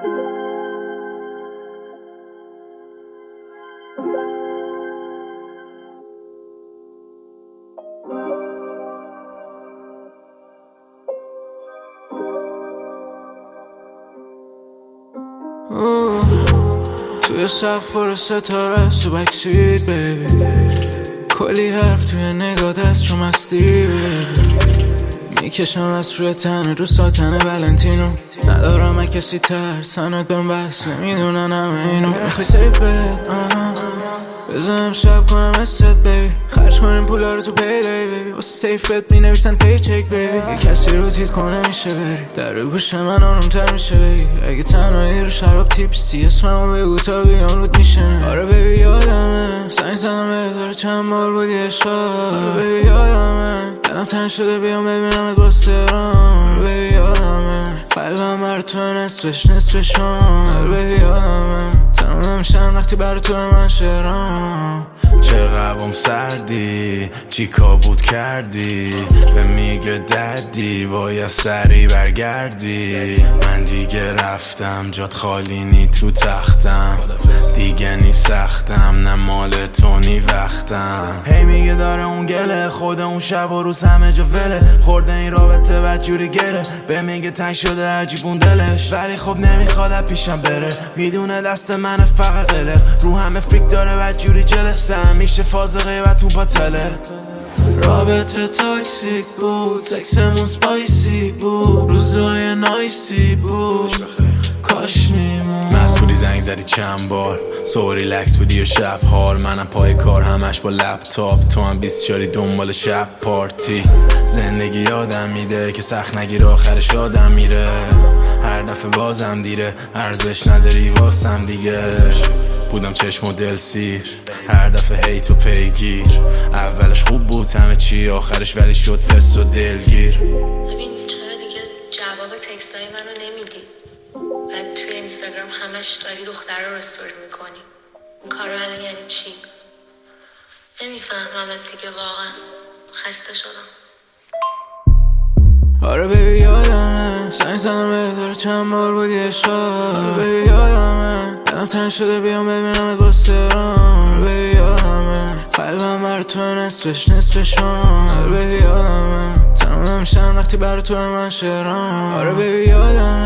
توی صف پر ستاره تو بکسید بیبی، کلی حرف توی نگاه دست رو مستی میکشم از روی تنه رو ساتن ولنتینو، ندارم کسی ترسنت بهم بس نمیدونن همه اینو. میخوای سیفت بزنم شب کنم است بیبی، خرج کنیم پولا رو تو پیدای بیبی، واسه سیفت مینویسن پیچک بیبی، یه کسی رو تیز کنه میشه بری در گوش من آرومتر میشه بگی، اگه تنهایی رو شراب تیپسی اسممو بگو تا بیام رود میشه. آره بیبی یادمه سنگ زدم بهتره چند بار بودی عشقا، آره بیبی یادمه دلم تنگ شده بیام ببینمت با سرام، آره بیبی یادمه قلبم بر تو نصفشون، آره بیبی یادمه تمام میشن وقتی بر تو من شعرام. چقدرم سردی چی کابود کردی به میگه دردی باید سری برگردی، من دیگه رفتم جات خالی نی تو تختم، دیگه نی سختم نه مال تو نی وقتم. هی میگه داره اون گله خود اون شب و روز همه جا وله، خورده این رابطه بدجوری گره به میگه تنگ شده عجیبون دلش، ولی خب نمیخواد پیشم بره میدونه دست من فقط قلق، رو همه فریک داره بدجوری جلسم میشه فاز غیبتون باطله. رابطه تاکسیک بود سکسمون سپایسی بود روزای نایسی بود کاش میمون. مسئولی زنگ زدی چند بار سو ریلکس بودی و شب حال، منم پای کار همش با لپتاپ، تو هم 24 دنبال شب پارتی. زندگی یادم میده که سخت نگیر آخرش آدم میره، هر دفعه بازم دیره ارزش نداری واسم دیگه، بودم چشم و دل سیر هر دفعه هی تو پیگیر، اولش خوب بود همه چی آخرش ولی شد فست و دلگیر. ببین چرا دیگه جواب تکستای منو نمیدی و توی اینستاگرام همش داری دختره رو استوری میکنی، این کارو الان یعنی چی؟ نمیفهممت دیگه واقعا خسته شدم. آره بیبی یادمه سنگ زدم بهتره چند بار بودی عشقا، آره بیبی یادمه دلم تنگ شده بیام ببینمت با سرام، آره بیبی یادمه قلبم بر تو نصفشون، آره بیبی یادمه تمام میشن وقتی بر تو من شعرام، آره بیبی یادمه